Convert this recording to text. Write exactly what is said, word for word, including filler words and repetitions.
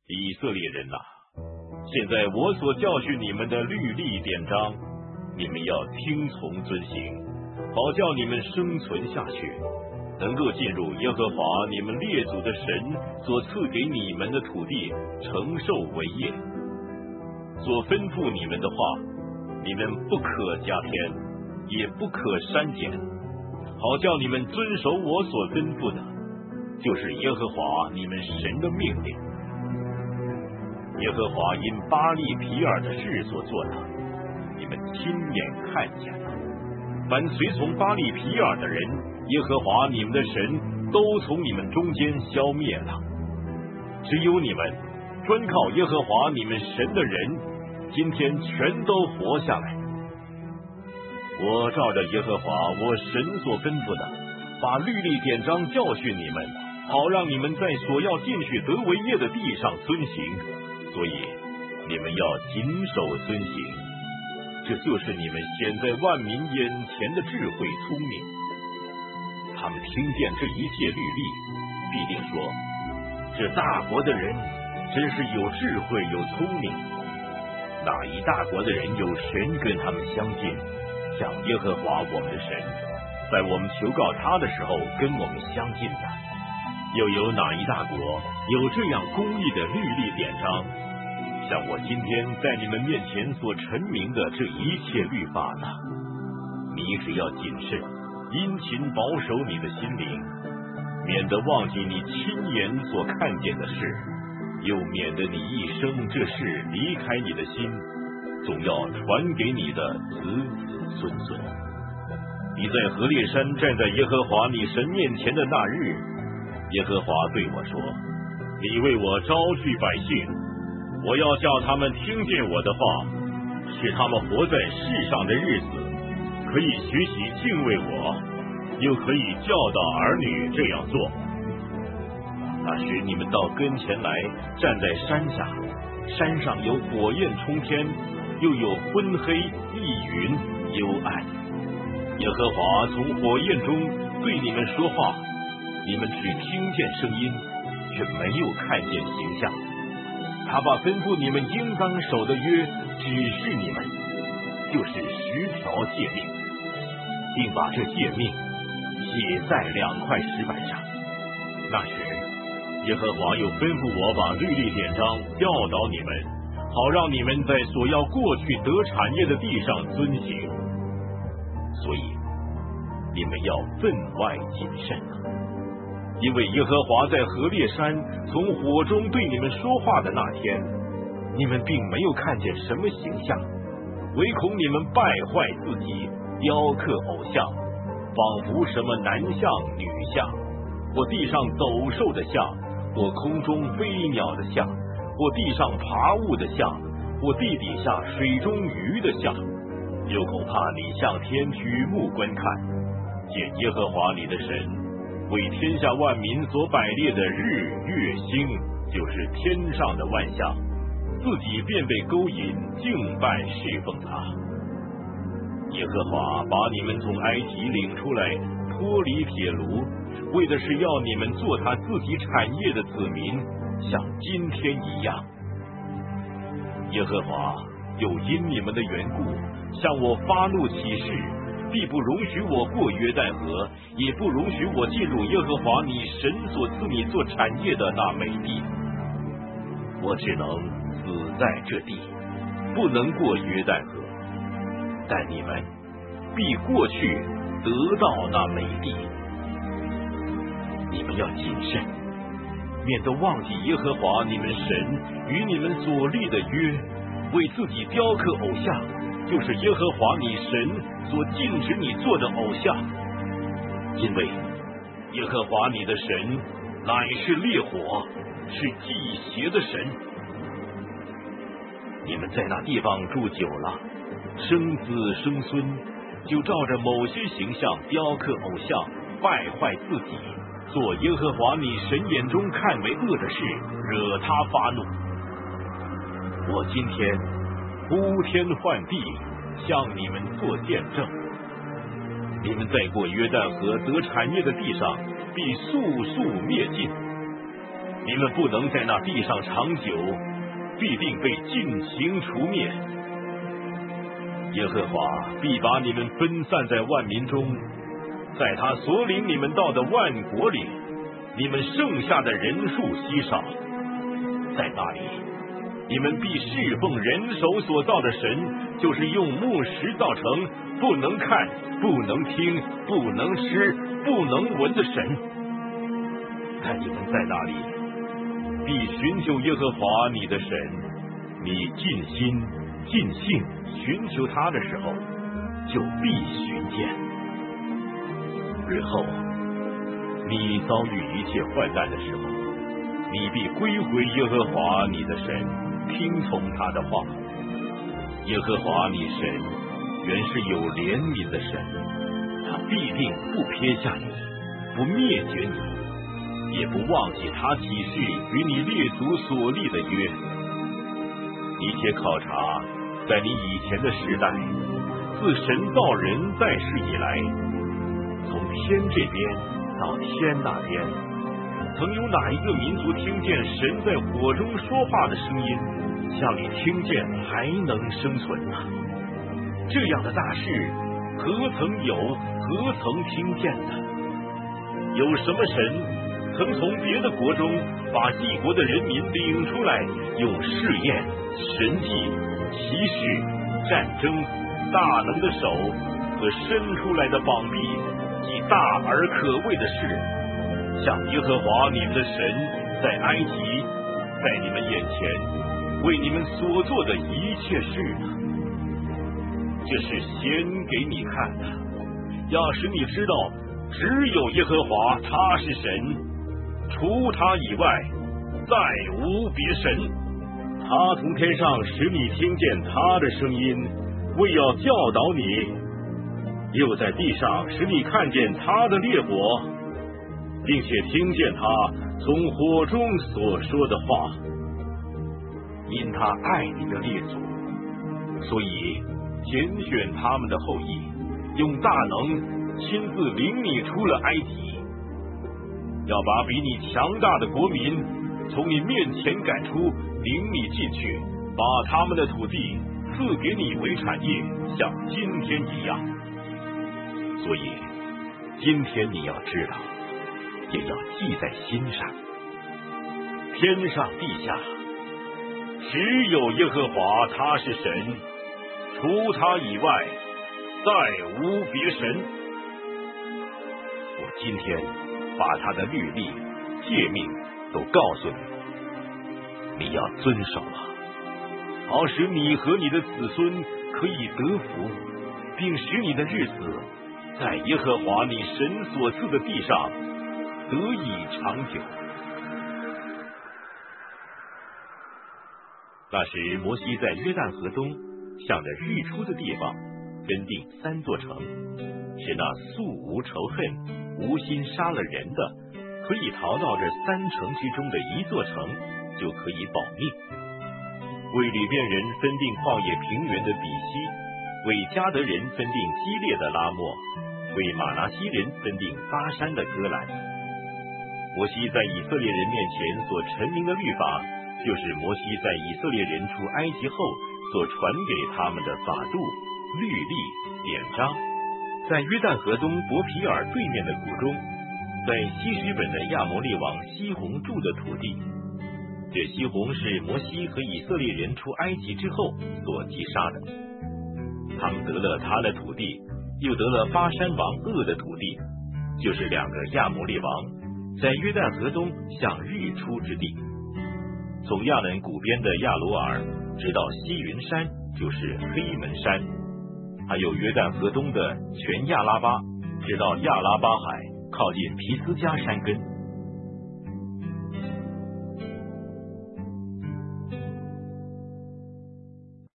以色列人呐、啊，现在我所教训你们的律例典章，你们要听从遵行，好叫你们生存下去，能够进入耶和华你们列祖的神所赐给你们的土地，承受为业。所吩咐你们的话，你们不可加添，也不可删减，好叫你们遵守我所吩咐的，就是耶和华你们神的命令。耶和华因巴利皮尔的事所做的，你们亲眼看见了。凡随从巴利皮尔的人，耶和华你们的神都从你们中间消灭了。只有你们专靠耶和华你们神的人，今天全都活下来。我照着耶和华我神所吩咐的，把律例典章教训你们，好让你们在所要进去得为业的地上遵行。所以你们要谨守遵行，这就是你们显在万民眼前的智慧聪明。他们听见这一切律例，必定说：这大国的人真是有智慧有聪明。哪一大国的人有神跟他们相近，像耶和华我们的神，在我们求告他的时候跟我们相近的？又有哪一大国有这样公义的律例典章，像我今天在你们面前所陈明的这一切律法呢？你只要谨慎，殷勤保守你的心灵，免得忘记你亲眼所看见的事，又免得你一生这事离开你的心，总要传给你的子子孙孙。你在何烈山站在耶和华你神面前的那日，耶和华对我说：你为我招聚百姓，我要叫他们听见我的话，使他们活在世上的日子，可以学习敬畏我，又可以教导儿女这样做。那时你们到跟前来，站在山下，山上有火焰冲天，又有昏黑密云幽暗。耶和华从火焰中对你们说话，你们只听见声音，却没有看见形象。他把吩咐你们应当守的约指示你们，就是十条诫命，并把这诫命写在两块石板上。那时耶和华又吩咐我把律例典章教导你们，好让你们在所要过去得产业的地上遵行。所以你们要分外谨慎啊，因为耶和华在何烈山从火中对你们说话的那天，你们并没有看见什么形象，唯恐你们败坏自己，雕刻偶像，仿佛什么男像女像，或地上走兽的像，或空中飞鸟的像，或地上爬物的像，或地底下水中鱼的像。又恐怕你向天举目观看，见耶和华你的神为天下万民所摆列的日月星，就是天上的万象，自己便被勾引敬拜侍奉他。耶和华把你们从埃及领出来，脱离铁炉，为的是要你们做他自己产业的子民，像今天一样。耶和华又因你们的缘故向我发怒起誓，必不容许我过约旦河，也不容许我进入耶和华你神所赐你做产业的那美地。我只能死在这地，不能过约旦河，但你们必过去得到那美地。你们要谨慎，免得忘记耶和华你们神与你们所立的约，为自己雕刻偶像，就是耶和华你神所禁止你做的偶像。因为耶和华你的神乃是烈火，是忌邪的神。你们在那地方住久了，生子生孙，就照着某些形象雕刻偶像，败坏自己，做耶和华你神眼中看为恶的事，惹他发怒。我今天呼天唤地，向你们做见证。你们在过约旦河得产业的地上，必速速灭尽。 你们不能在那地上长久，必定被尽情除灭。耶和华必把你们分散在万民中，在他所领你们到的万国里，你们剩下的人数稀少，在那里你们必侍奉人手所造的神，就是用木石造成，不能看，不能听，不能吃，不能闻的神。但你们在那里必寻求耶和华你的神，你尽心尽性寻求他的时候，就必寻见。日后你遭遇一切患难的时候，你必归回耶和华你的神，听从他的话。耶和华你神原是有怜悯的神，他必定不撇下你，不灭绝你，也不忘记他起誓与你列祖所立的约。一切考察在你以前的时代，自神造人在世以来，从天这边到天那边，曾有哪一个民族听见神在火中说话的声音，像你听见还能生存呢？这样的大事何曾有，何曾听见呢？有什么神曾从别的国中把异国的人民领出来，用试验、神迹、奇事、战争、大能的手和伸出来的膀臂及大而可畏的事，像耶和华你们的神在埃及，在你们眼前为你们所做的一切事呢？这是显给你看的，要使你知道，只有耶和华他是神，除他以外再无别神。他从天上使你听见他的声音，为要教导你，又在地上使你看见他的烈火，并且听见他从火中所说的话。因他爱你的列祖，所以拣选他们的后裔，用大能亲自领你出了埃及，要把比你强大的国民从你面前赶出，领你进去，把他们的土地赐给你为产业，像今天一样。所以今天你要知道，也要记在心上，天上地下只有耶和华他是神，除他以外再无别神。我今天把他的律例诫命都告诉你，你要遵守啊，好使你和你的子孙可以得福，并使你的日子在耶和华你神所赐的地上得以长久。那时摩西在约旦河东向着日出的地方分定三座城，使那素无仇恨、无心杀了人的，可以逃到这三城之中的一座城，就可以保命。为吕遍人分定旷野平原的比西，为迦得人分定基列的拉末，为马拿西人分定巴山的戈兰。摩西在以色列人面前所陈明的律法，就是摩西在以色列人出埃及后所传给他们的法度、律例、典章。在约旦河东伯皮尔对面的谷中，在西什本的亚摩利王西宏住的土地。这西宏是摩西和以色列人出埃及之后所击杀的。他们得了他的土地，又得了巴山王噩的土地，就是两个亚摩利王，在约旦河东向日出之地。从亚嫩谷边的亚罗尔直到西云山，就是黑门山，还有约旦河东的全亚拉巴，直到亚拉巴海，靠近皮斯加山根。